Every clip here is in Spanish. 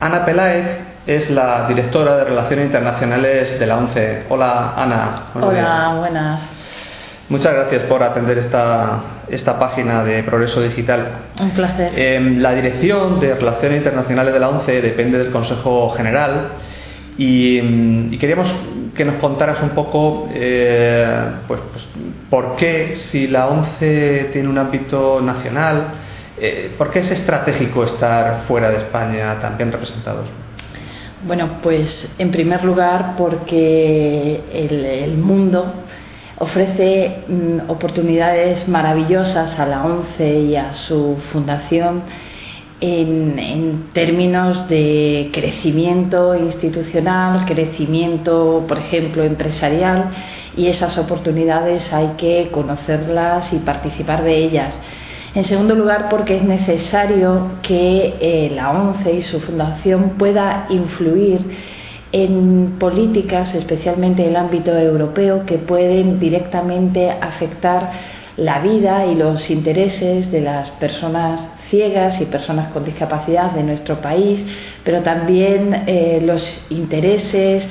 Ana Peláez es la directora de Relaciones Internacionales de la ONCE. Hola, Ana. Hola, buenas. Muchas gracias por atender esta página de Progreso Digital. Un placer. La dirección de Relaciones Internacionales de la ONCE depende del Consejo General y queríamos que nos contaras un poco pues, por qué, si la ONCE tiene un ámbito nacional, ¿por qué es estratégico estar fuera de España tan bien representados? Bueno, pues en primer lugar porque el mundo ofrece oportunidades maravillosas a la ONCE y a su fundación en términos de crecimiento institucional, crecimiento, por ejemplo, empresarial, y esas oportunidades hay que conocerlas y participar de ellas. En segundo lugar, porque es necesario que la ONCE y su fundación pueda influir en políticas, especialmente en el ámbito europeo, que pueden directamente afectar la vida y los intereses de las personas ciegas y personas con discapacidad de nuestro país, pero también los intereses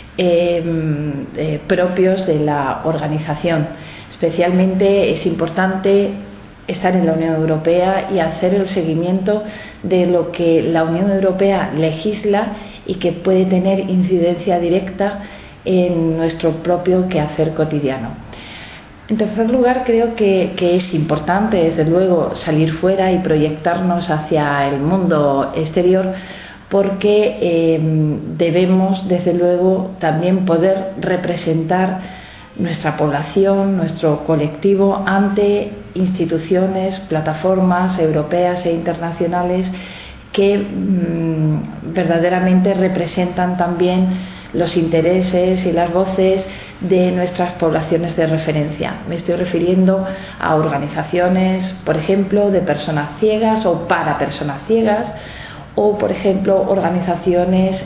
propios de la organización. Especialmente es importante estar en la Unión Europea y hacer el seguimiento de lo que la Unión Europea legisla y que puede tener incidencia directa en nuestro propio quehacer cotidiano. En tercer lugar, creo que es importante, desde luego, salir fuera y proyectarnos hacia el mundo exterior, porque debemos, desde luego, también poder representar nuestra población, nuestro colectivo, ante instituciones, plataformas europeas e internacionales que verdaderamente representan también los intereses y las voces de nuestras poblaciones de referencia. Me estoy refiriendo a organizaciones, por ejemplo, de personas ciegas o para personas ciegas, o, por ejemplo, organizaciones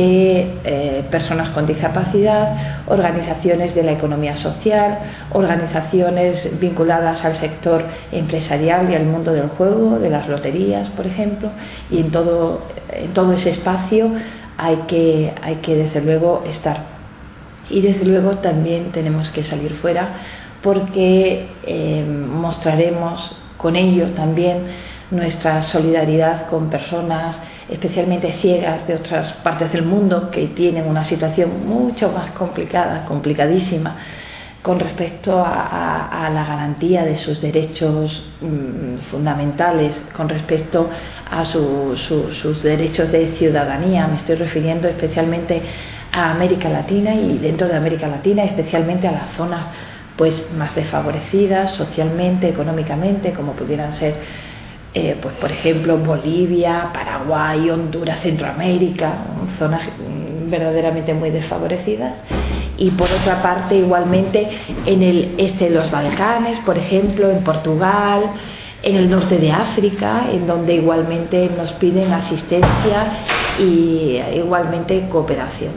de personas con discapacidad, organizaciones de la economía social, organizaciones vinculadas al sector empresarial y al mundo del juego, de las loterías, por ejemplo, y en todo ese espacio hay que desde luego estar. Y desde luego también tenemos que salir fuera, porque mostraremos con ello también nuestra solidaridad con personas especialmente ciegas de otras partes del mundo que tienen una situación mucho más complicada, complicadísima, con respecto a la garantía de sus derechos fundamentales, con respecto a sus derechos de ciudadanía. Me estoy refiriendo especialmente a América Latina, y dentro de América Latina especialmente a las zonas pues más desfavorecidas socialmente, económicamente, como pudieran ser pues por ejemplo Bolivia, Paraguay, Honduras, Centroamérica, zonas verdaderamente muy desfavorecidas. Y por otra parte, igualmente en el este de los Balcanes, por ejemplo, en Portugal, en el norte de África, en donde igualmente nos piden asistencia y igualmente cooperación.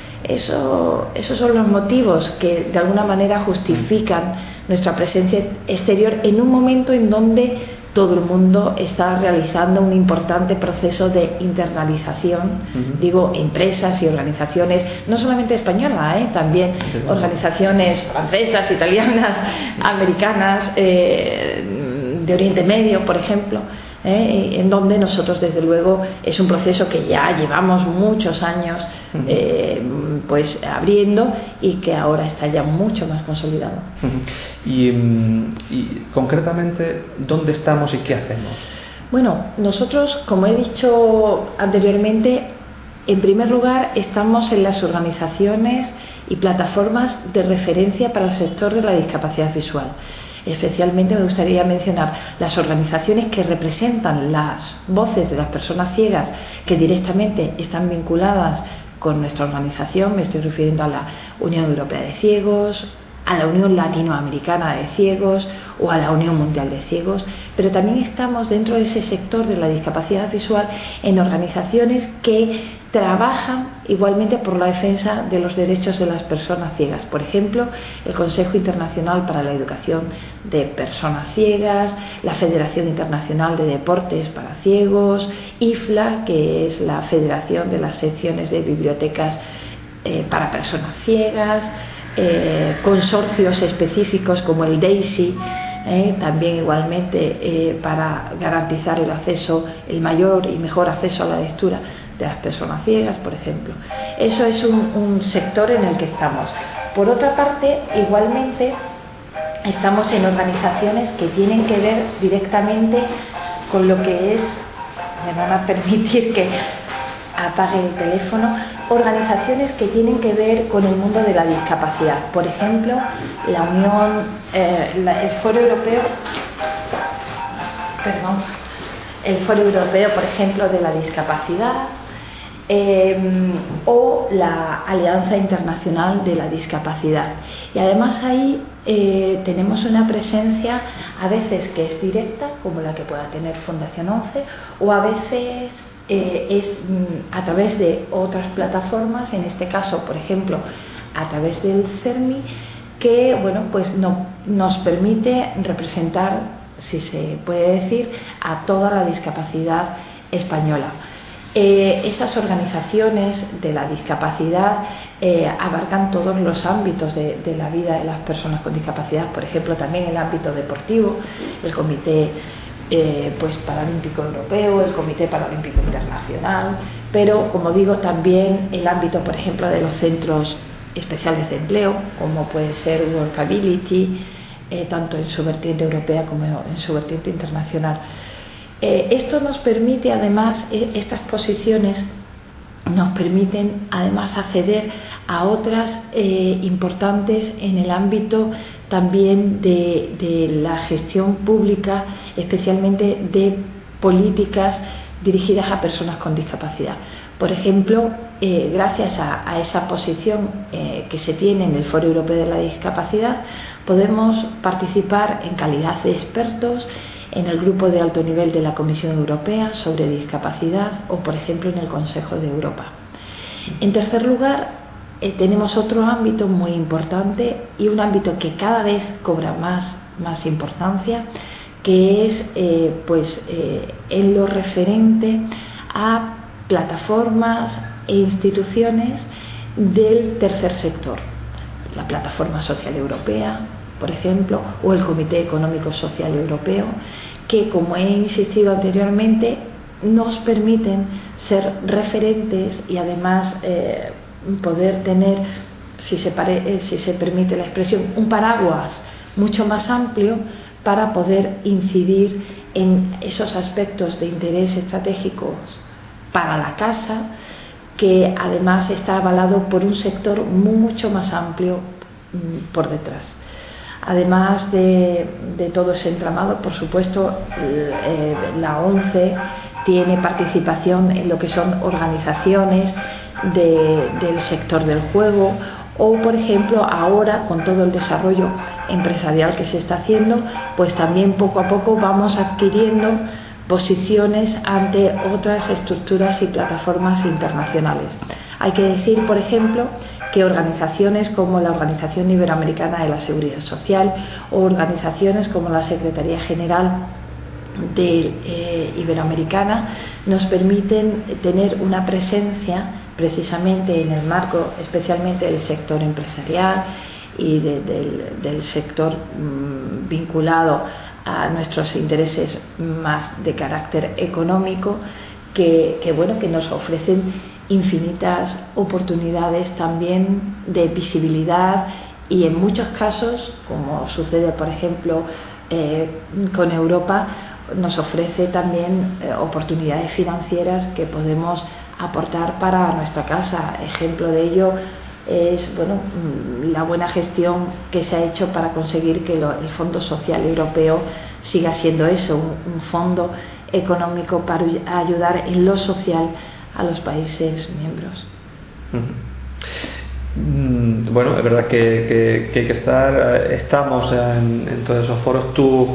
Esos son los motivos que de alguna manera justifican nuestra presencia exterior en un momento en donde todo el mundo está realizando un importante proceso de internalización. Digo, empresas y organizaciones, no solamente españolas, también organizaciones francesas, italianas, americanas, de Oriente Medio, por ejemplo, en donde nosotros, desde luego, es un proceso que ya llevamos muchos años pues abriendo, y que ahora está ya mucho más consolidado. Y concretamente, ¿dónde estamos y qué hacemos? Bueno, nosotros, como he dicho anteriormente, en primer lugar estamos en las organizaciones y plataformas de referencia para el sector de la discapacidad visual. Especialmente me gustaría mencionar las organizaciones que representan las voces de las personas ciegas, que directamente están vinculadas con nuestra organización. Me estoy refiriendo a la Unión Europea de Ciegos, a la Unión Latinoamericana de Ciegos o a la Unión Mundial de Ciegos, pero también estamos dentro de ese sector de la discapacidad visual en organizaciones que trabajan igualmente por la defensa de los derechos de las personas ciegas. Por ejemplo, el Consejo Internacional para la Educación de Personas Ciegas, la Federación Internacional de Deportes para Ciegos, IFLA, que es la Federación de las Secciones de Bibliotecas para Personas Ciegas, consorcios específicos como el DAISY, también igualmente para garantizar el acceso, el mayor y mejor acceso a la lectura de las personas ciegas, por ejemplo. Eso es un sector en el que estamos. Por otra parte, igualmente estamos en organizaciones que tienen que ver directamente con lo que es, me van a permitir que apague el teléfono, organizaciones que tienen que ver con el mundo de la discapacidad. Por ejemplo, la Unión, el Foro Europeo, por ejemplo, de la discapacidad, o la Alianza Internacional de la Discapacidad. Y además ahí tenemos una presencia a veces que es directa, como la que pueda tener Fundación 11, o a veces es a través de otras plataformas, en este caso, por ejemplo, a través del CERMI, que nos permite representar, si se puede decir, a toda la discapacidad española. Esas organizaciones de la discapacidad abarcan todos los ámbitos de la vida de las personas con discapacidad, por ejemplo, también el ámbito deportivo, el Comité Paralímpico Europeo, el Comité Paralímpico Internacional, pero, como digo, también el ámbito, por ejemplo, de los centros especiales de empleo, como puede ser Workability, tanto en su vertiente europea como en su vertiente internacional. Esto nos permite, además, estas posiciones nos permiten además acceder a otras importantes en el ámbito también de la gestión pública, especialmente de políticas dirigidas a personas con discapacidad. Por ejemplo, gracias a esa posición que se tiene en el Foro Europeo de la Discapacidad, podemos participar en calidad de expertos en el grupo de alto nivel de la Comisión Europea sobre discapacidad o, por ejemplo, en el Consejo de Europa. En tercer lugar, tenemos otro ámbito muy importante y un ámbito que cada vez cobra más importancia, que es en lo referente a plataformas e instituciones del tercer sector, la Plataforma Social Europea, por ejemplo, o el Comité Económico Social Europeo, que, como he insistido anteriormente, nos permiten ser referentes y además poder tener, si se permite la expresión, un paraguas mucho más amplio para poder incidir en esos aspectos de interés estratégico para la casa, que además está avalado por un sector mucho más amplio por detrás. Además de todo ese entramado, por supuesto, la ONCE tiene participación en lo que son organizaciones del sector del juego, o, por ejemplo, ahora, con todo el desarrollo empresarial que se está haciendo, pues también poco a poco vamos adquiriendo posiciones ante otras estructuras y plataformas internacionales. Hay que decir, por ejemplo, que organizaciones como la Organización Iberoamericana de la Seguridad Social o organizaciones como la Secretaría General Iberoamericana nos permiten tener una presencia precisamente en el marco especialmente del sector empresarial y del sector vinculado a nuestros intereses más de carácter económico, que nos ofrecen infinitas oportunidades también de visibilidad y, en muchos casos, como sucede por ejemplo con Europa, nos ofrece también oportunidades financieras que podemos aportar para nuestra casa. Ejemplo de ello es la buena gestión que se ha hecho para conseguir que el Fondo Social Europeo siga siendo eso, un fondo económico para ayudar en lo social a los países miembros. Bueno, es verdad que hay que estamos en todos esos foros. Tú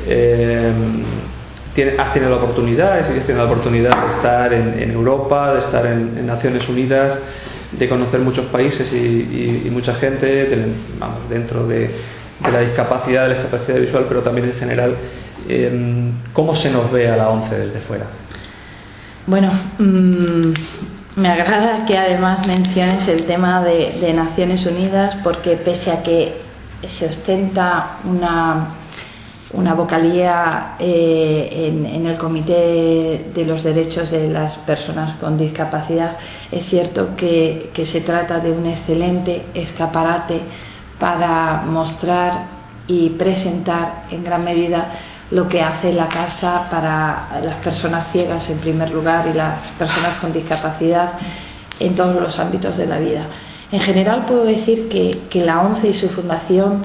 has tenido la oportunidad y sigues teniendo la oportunidad de estar en Europa, de estar en Naciones Unidas, de conocer muchos países y mucha gente dentro de la discapacidad visual, pero también en general. ¿Cómo se nos ve a la ONCE desde fuera? Bueno, me agrada que además menciones el tema de Naciones Unidas, porque pese a que se ostenta una vocalía en el Comité de los Derechos de las Personas con Discapacidad, es cierto que se trata de un excelente escaparate para mostrar y presentar en gran medida lo que hace la Casa para las personas ciegas en primer lugar y las personas con discapacidad en todos los ámbitos de la vida. En general puedo decir que la ONCE y su fundación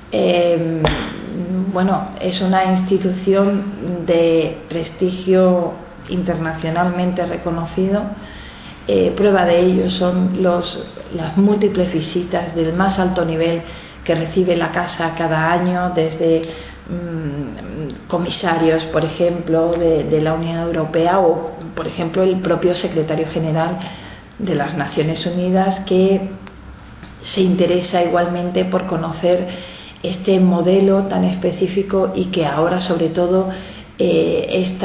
es una institución de prestigio internacionalmente reconocido. Prueba de ello son las múltiples visitas del más alto nivel que recibe la Casa cada año, desde comisarios, por ejemplo, de la Unión Europea, o por ejemplo el propio secretario general de las Naciones Unidas, que se interesa igualmente por conocer este modelo tan específico y que ahora sobre todo es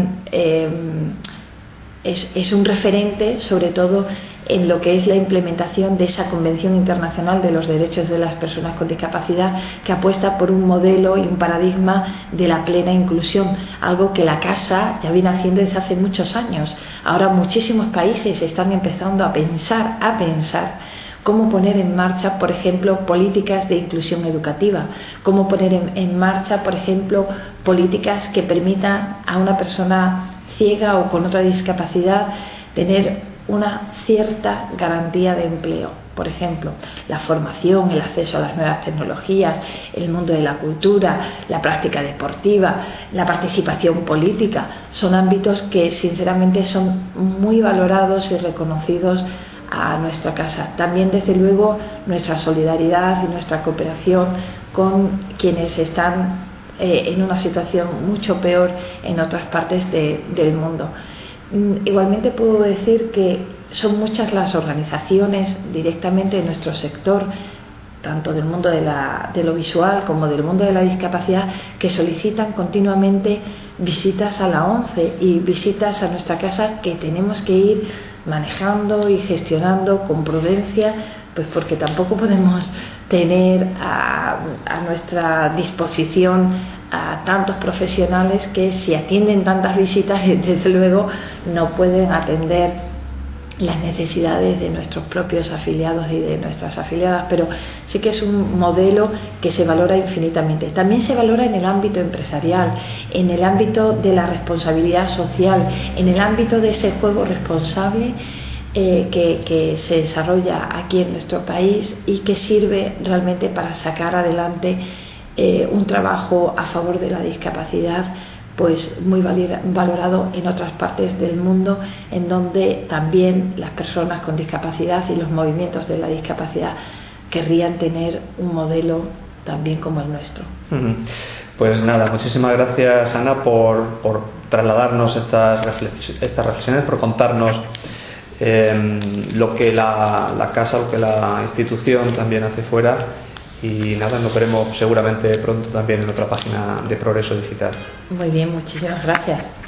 un referente, sobre todo en lo que es la implementación de esa Convención Internacional de los Derechos de las Personas con Discapacidad, que apuesta por un modelo y un paradigma de la plena inclusión, algo que la Casa ya viene haciendo desde hace muchos años. Ahora muchísimos países están empezando a pensar cómo poner en marcha, por ejemplo, políticas de inclusión educativa, cómo poner en marcha, por ejemplo, políticas que permitan a una persona ciega o con otra discapacidad tener una cierta garantía de empleo. Por ejemplo, la formación, el acceso a las nuevas tecnologías, el mundo de la cultura, la práctica deportiva, la participación política, son ámbitos que sinceramente son muy valorados y reconocidos a nuestra Casa. También, desde luego, nuestra solidaridad y nuestra cooperación con quienes están en una situación mucho peor en otras partes del mundo. Igualmente puedo decir que son muchas las organizaciones directamente de nuestro sector, tanto del mundo de lo visual como del mundo de la discapacidad, que solicitan continuamente visitas a la ONCE y visitas a nuestra Casa, que tenemos que ir manejando y gestionando con prudencia, pues porque tampoco podemos tener a nuestra disposición a tantos profesionales que, si atienden tantas visitas, desde luego no pueden atender las necesidades de nuestros propios afiliados y de nuestras afiliadas, pero sí que es un modelo que se valora infinitamente. También se valora en el ámbito empresarial, en el ámbito de la responsabilidad social, en el ámbito de ese juego responsable que se desarrolla aquí en nuestro país y que sirve realmente para sacar adelante un trabajo a favor de la discapacidad, pues muy valorado en otras partes del mundo, en donde también las personas con discapacidad y los movimientos de la discapacidad querrían tener un modelo también como el nuestro. Pues nada, muchísimas gracias, Ana, por trasladarnos estas reflexiones, por contarnos lo que la Casa, lo que la institución también hace fuera. Y nada, nos veremos seguramente pronto también en otra página de Progreso Digital. Muy bien, muchísimas gracias.